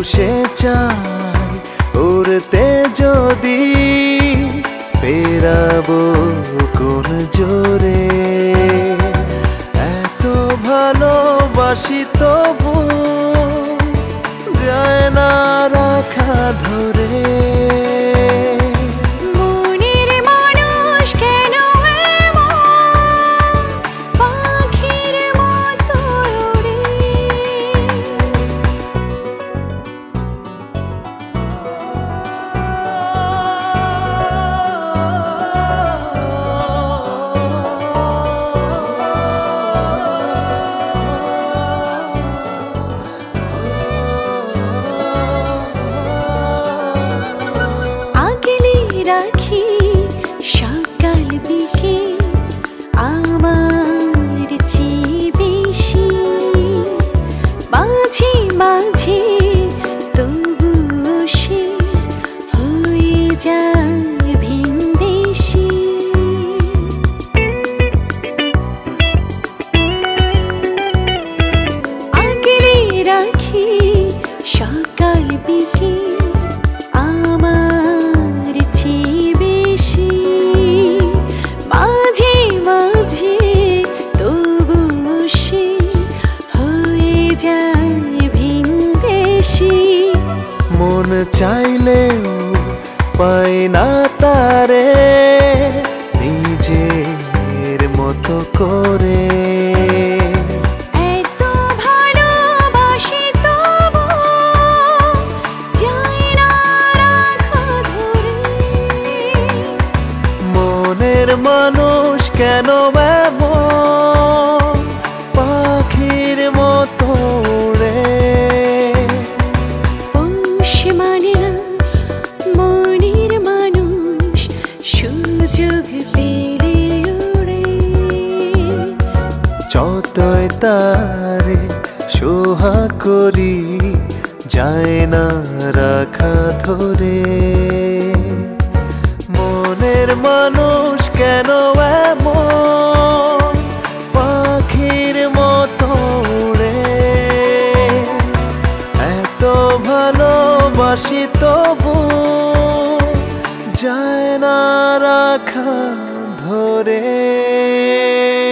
সে চাই উড়তে যদি ফেরাবো কোন জোরে। এত ভালোবাসি তবু যায় না রাখা ধরে। রাখি সকাল বিকেল আমার চেয়ে বেশি, মাঝে মাঝে তবু সে হয়ে যায় ভিনদেশি। আগলে রাখি সকাল বিকেল মন চাইলেও পাই না তারে নিজের মতো করে। এত ভালোবাসি তবু যায় না রাখা ধরে। মনের মানুষ কেন এমন পাখির মতো উড়ে। মানে না মনের মানুষ সুযোগ পেলে উড়ে। যতই তারে সোহাগ করি যায় না রাখা ধরে। মনের মানুষ কেন এমন পাখির মতো উড়ে। এত ভালোবাসি তবু যায় না রাখা ধরে।